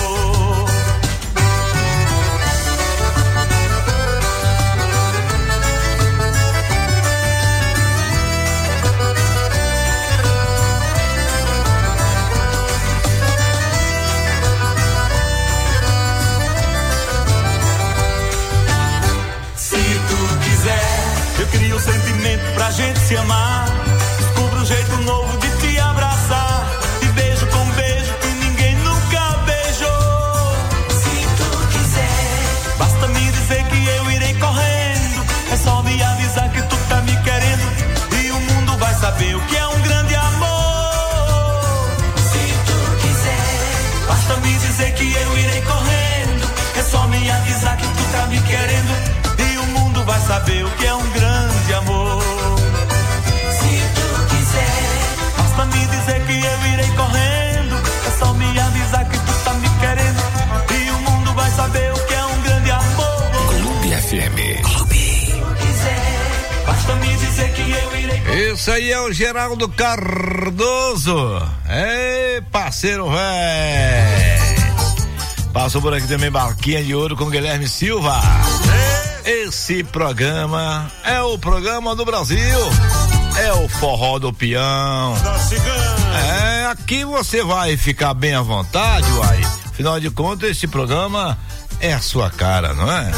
Eu crio um sentimento pra gente se amar. Descubro um jeito novo de te abraçar. Te beijo com um beijo que ninguém nunca beijou. Se tu quiser, basta me dizer que eu irei correndo. É só me avisar que tu tá me querendo e o mundo vai saber o que é um grande amor. Se tu quiser, basta me dizer que eu irei correndo. É só me avisar que tu tá me querendo e o mundo vai saber o que é um grande amor. Se tu quiser, basta me dizer que eu irei correndo. É só me avisar que tu tá me querendo e o mundo vai saber o que é um grande amor. Clube FM. Clube. Se tu quiser, basta me dizer que eu irei correndo. Isso aí é o Geraldo Cardoso. Ei, parceiro véi. Passou por aqui também Barquinha de Ouro com Guilherme Silva. Esse programa é o programa do Brasil. É o Forró do Peão. É, aqui você vai ficar bem à vontade, uai. Afinal de contas, esse programa é a sua cara, não é?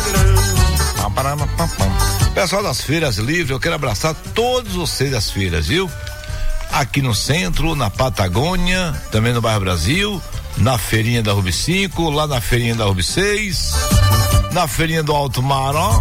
Pessoal das Feiras Livres, eu quero abraçar todos vocês das feiras, viu? Aqui no centro, na Patagônia, também no bairro Brasil, na feirinha da Rubi 5, lá na feirinha da Rubi 6, na feirinha do Alto Maró.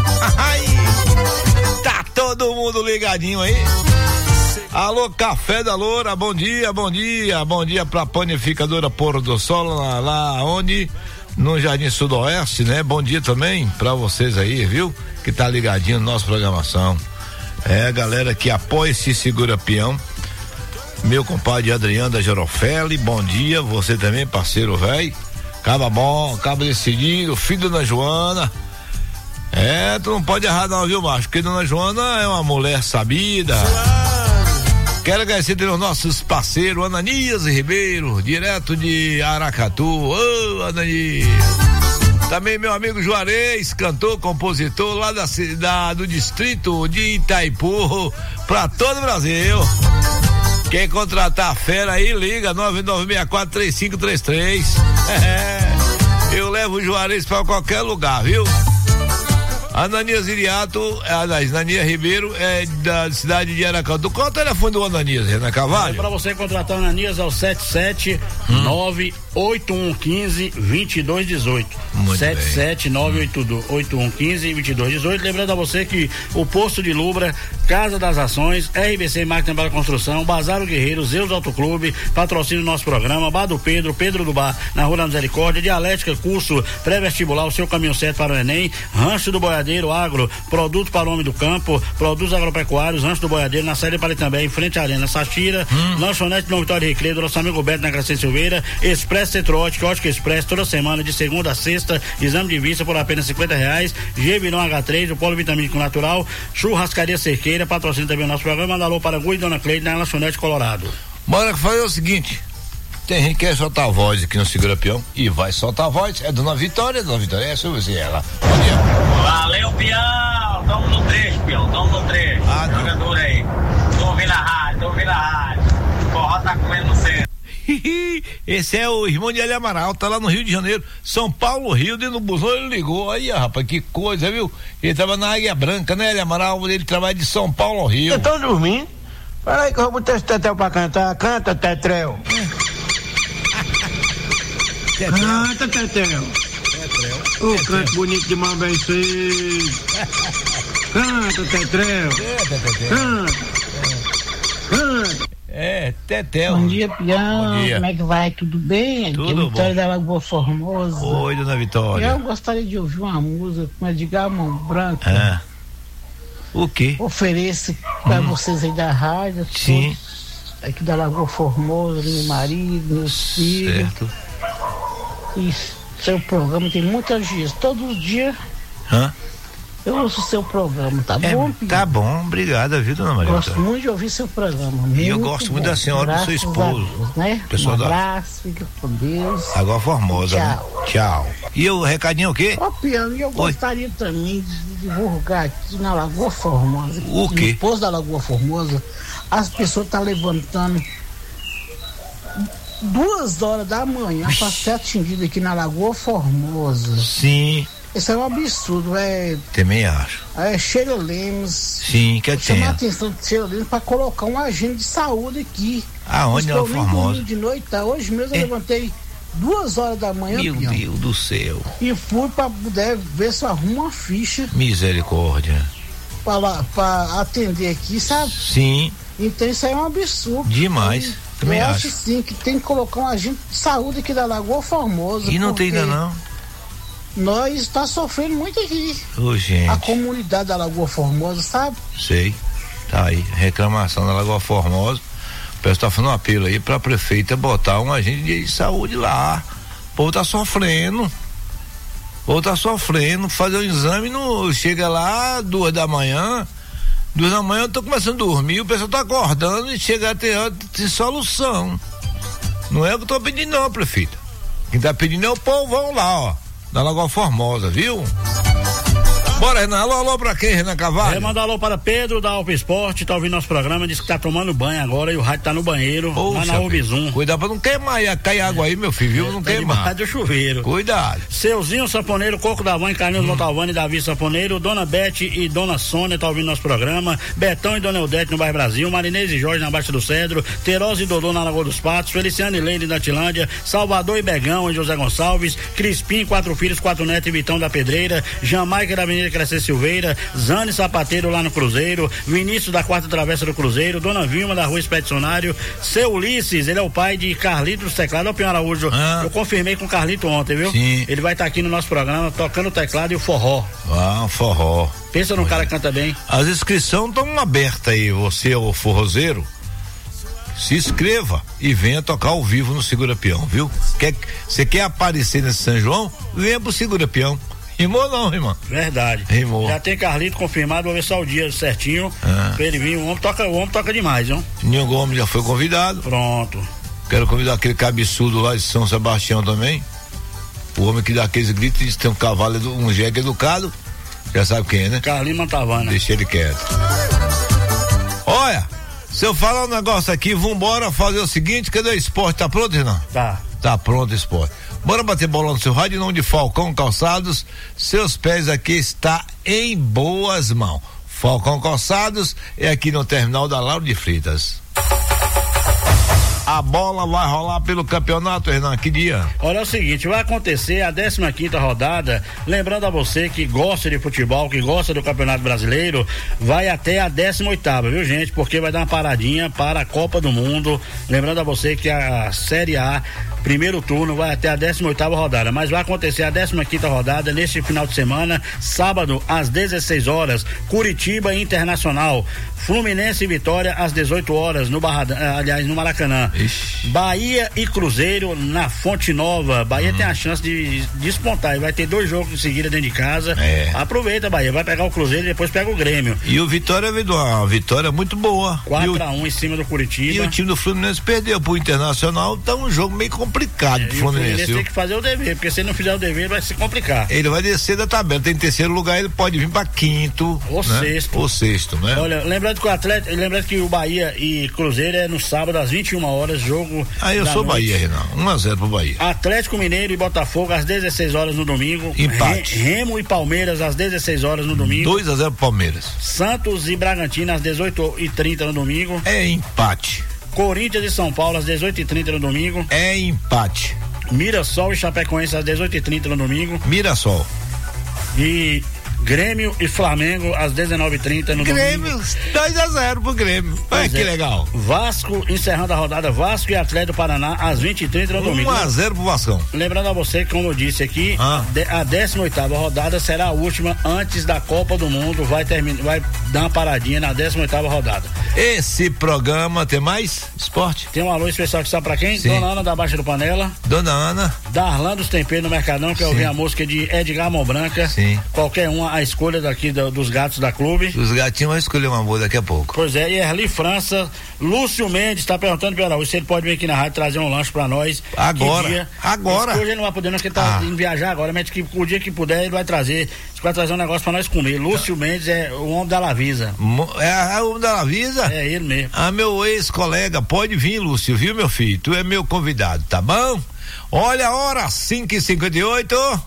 Tá todo mundo ligadinho aí. Alô, Café da Loura, bom dia, bom dia, bom dia pra panificadora Pôr do Sol, lá onde? No Jardim Sudoeste, né? Bom dia também pra vocês aí, viu? Que tá ligadinho na nossa programação. É, a galera que apoia esse Segura Peão. Meu compadre Adriano da Gerofele, bom dia, você também, parceiro velho. Caba bom, caba decidido, filho da Dona Joana. É, tu não pode errar não, viu, macho? Porque Dona Joana é uma mulher sabida. Quero agradecer aos nossos parceiros, Ananias Ribeiro, direto de Aracatu. Ô, Ananias. Também meu amigo Juarez, cantor, compositor lá do distrito de Itaipu, pra todo o Brasil. Quem contratar a fera aí, liga 99643533. Eu levo o Juarez pra qualquer lugar, viu? Ananias Iriato, Ananias Ribeiro é da cidade de Aracaju. Qual é o telefone do Ananias, Renan Carvalho? Para você contratar o Ananias é o 77981152218. 77981152218. Lembrando a você que o Posto de Lubra, Casa das Ações, RBC Máquina para Construção, Bazar Guerreiro, Zeus Autoclube, patrocínio do nosso programa, Bar do Pedro do Bar, na Rua da Misericórdia, Dialética, curso pré-vestibular, o seu caminho certo para o Enem, Rancho do Boiadeiro Agro, produto para o homem do campo, produtos agropecuários, Rancho do Boiadeiro, na Série Palha também, em frente à Arena Sachira, Lanchonete no Vitória Recreio, do nosso amigo Beto na Gracinha Silveira, Expresso Centro Ótica, Ótica Expresso, toda semana, de segunda a sexta, exame de vista por apenas R$50, Gevilon H3, o polivitamínico natural, Churrascaria Cerqueira, patrocínio também o nosso programa, manda alô para Gui e Dona Cleide, na Lanchonete Colorado. Bora fazer o seguinte, tem gente que quer soltar a voz aqui no Segura Peão e vai soltar a voz, é Dona Vitória, é sobre ela. Bom dia. Valeu, Peão, tamo no trecho, Peão, tamo no trecho. Jogador aí, tô ouvindo a rádio, o forró tá comendo no centro. Esse é o irmão de Eli Amaral, tá lá no Rio de Janeiro, São Paulo, Rio, dentro do busão ele ligou, aí rapaz, que coisa, viu? Ele tava na Águia Branca, né, Eli Amaral, ele trabalha de São Paulo ao Rio. Eu tô dormindo? Peraí que eu vou botar esse Tetrel pra cantar, canta Tetrel. Canta Tetrel. Ô, canto bonito de mão bem cedo. Canta Tetrel. Canta. É, Tetel. Bom dia, Pião. Bom dia. Como é que vai? Tudo bem? Tudo Aqui é Vitória bom. da Lagoa Formosa. Oi, Dona Vitória. Eu gostaria de ouvir uma música com Edgar Mão Branca. Ah. O quê? Ofereço para vocês aí da rádio. Sim. Aqui da Lagoa Formosa, meu marido, meus filhos. Certo. E seu programa tem muitas dias. Todos os dias eu ouço o seu programa, tá bom, Pião? Tá bom, obrigada, viu, Dona Maria? Gosto muito de ouvir seu programa. E eu gosto muito da senhora e do seu esposo. Deus, né? Pessoal Um da- abraço, fica com Deus. Água Formosa, Tchau. né? Tchau. E o recadinho é o quê? Ó, Piano, eu gostaria também de divulgar aqui na Lagoa Formosa. O quê? No posto da Lagoa Formosa, as pessoas estão levantando 2h da manhã para ser atendido aqui na Lagoa Formosa. Sim. Isso é um absurdo, Também acho. Sheila Lemos. Sim, que Chama a tem. atenção de Sheila Lemos para colocar um agente de saúde aqui. Aonde Não é a estou nem Formosa? dormindo de noite, tá? Hoje mesmo eu levantei 2h da manhã, Meu Pião, Deus do céu. e fui para poder ver se eu arrumo uma ficha Misericórdia. para atender aqui, sabe? Sim. Então isso aí é um absurdo. Demais. Também eu acho. acho sim que tem que colocar um agente de saúde aqui da Lagoa Formosa. E não tem ainda porque não. Nós está sofrendo muito aqui. Ô, gente. A comunidade da Lagoa Formosa, sabe? Sei. Tá aí. Reclamação da Lagoa Formosa. O pessoal tá fazendo um apelo aí pra prefeita botar um agente de saúde lá. O povo tá sofrendo. O povo tá sofrendo. Fazer um exame, chega lá 2 da manhã. 2 da manhã eu tô começando a dormir. O pessoal tá acordando e chega a ter solução. Não é o que eu tô pedindo, não, prefeita. Quem tá pedindo é o povão lá, ó. Da Lagoa Formosa, viu? Bora, Renan. Alô pra quem, Renan Carvalho? Mandar alô para Pedro da Alpa Esporte, tá ouvindo nosso programa, disse que tá tomando banho agora e o rádio tá no banheiro, lá na Ubizum. Cuidado pra não queimar, cair água aí, meu filho, viu? Não queimar. Debaixo do chuveiro. Cuidado. Seuzinho Saponeiro, Coco da Van, Carlinhos Montalvani, Davi Saponeiro, Dona Bete e Dona Sônia tá ouvindo nosso programa, Betão e Dona Eudete no bairro Brasil, Marinês e Jorge na Baixa do Cedro, Teroz e Dodô na Lagoa dos Patos, Feliciano e Leide na Tilândia, Salvador e Begão em José Gonçalves, Crispim, 4 filhos, 4 netos e Vitão da Pedreira, Jamaica da Avenida Crescer Silveira, Zane Sapateiro lá no Cruzeiro, Vinícius da Quarta Travessa do Cruzeiro, Dona Vilma da Rua Expedicionário, Seu Ulisses, ele é o pai de Carlito dos Teclados. Ô, Pinho Araújo, eu confirmei com o Carlito ontem, viu? Sim. Ele vai estar aqui no nosso programa tocando o teclado e o forró. Ah, forró. Pensa num cara que canta bem. As inscrições estão abertas aí, você é o forrozeiro, se inscreva e venha tocar ao vivo no Segura Peão, viu? Você quer aparecer nesse São João? Venha pro Segura Peão. Rimou não, irmão? Verdade. Rimou. Já tem Carlito confirmado, vou ver só o dia certinho. Pra ele vir, o homem toca demais, viu? Ninho Gomes já foi convidado. Pronto. Quero convidar aquele cabeçudo lá de São Sebastião também. O homem que dá aqueles gritos diz que tem um cavalo, um jegue educado. Já sabe quem é, né? Carlinhos Montavana. Deixa ele quieto. Olha, se eu falar um negócio aqui, vambora fazer o seguinte, cadê o esporte? Tá pronto, Renan? Tá. Tá pronto o esporte. Bora bater bola no seu rádio, em nome de Falcão Calçados, seus pés aqui está em boas mãos. Falcão Calçados é aqui no terminal da Lauro de Freitas. A bola vai rolar pelo campeonato, Hernan, que dia? Olha, é o seguinte, vai acontecer a 15ª rodada, lembrando a você que gosta de futebol, que gosta do Campeonato Brasileiro, vai até a 18ª, viu, gente? Porque vai dar uma paradinha para a Copa do Mundo, lembrando a você que a Série A, primeiro turno, vai até a 18ª rodada, mas vai acontecer a 15ª rodada neste final de semana, sábado às 16 horas, Curitiba Internacional, Fluminense e Vitória às 18 horas no Maracanã. Ixi. Bahia e Cruzeiro na Fonte Nova. Bahia tem a chance de despontar e vai ter 2 jogos em seguida dentro de casa. Aproveita, Bahia, vai pegar o Cruzeiro e depois pega o Grêmio. E o Vitória veio uma vitória muito boa. 4-1 em cima do Curitiba. E o time do Fluminense perdeu pro Internacional, tá um jogo meio complicado pro Fluminense. O Fluminense tem que fazer o dever, porque se ele não fizer o dever vai se complicar. Ele vai descer da tabela, tem terceiro lugar, ele pode vir pra quinto ou sexto, né? Olha, lembrando que o Bahia e Cruzeiro é no sábado às 21 horas, jogo. Eu sou Bahia, Renan. 1-0 pro Bahia. Atlético Mineiro e Botafogo às 16 horas no domingo. Empate. Remo e Palmeiras às 16 horas no domingo. 2-0 pro Palmeiras. Santos e Bragantino às 18h30 no domingo. É empate. Corinthians e São Paulo às 18h30 no domingo. É empate. Mirassol e Chapecoense às 18h30 no domingo. Mirassol. E Grêmio e Flamengo às 19h30 no Grêmio, domingo. 2-0 pro Grêmio. Olha que legal. Vasco, encerrando a rodada, Vasco e Atlético do Paraná às 20h30 no domingo. 1-0 pro Vascão. Lembrando a você que, como eu disse aqui, a 18ª rodada será a última antes da Copa do Mundo. Vai dar uma paradinha na 18ª rodada. Esse programa tem mais esporte? Tem um alô especial que sabe pra quem? Sim. Dona Ana da Baixa do Panela. Dona Ana. Darlan dos Temperos no Mercadão, que eu ouvi a música de Edgar Mombranca. Sim. Qualquer uma a escolha daqui dos gatos da clube. Os gatinhos vão escolher uma boa daqui a pouco. Pois é, e Erli França, Lúcio Mendes tá perguntando pro Araújo se ele pode vir aqui na rádio trazer um lanche pra nós. Agora. Hoje ele não vai poder, não, porque ele tá indo viajar agora, mas que o dia que puder ele vai trazer. Ele vai trazer um negócio pra nós comer. Lúcio Mendes é o homem da Lavisa. É o homem da Lavisa? É ele mesmo. Meu ex-colega, pode vir, Lúcio, viu, meu filho? Tu é meu convidado, tá bom? Olha a hora, 5h58.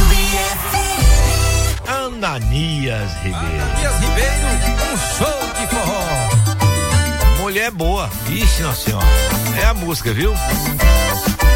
Ananias Ribeiro, um show de forró. Mulher boa, ixi, nossa senhora. É a música, viu?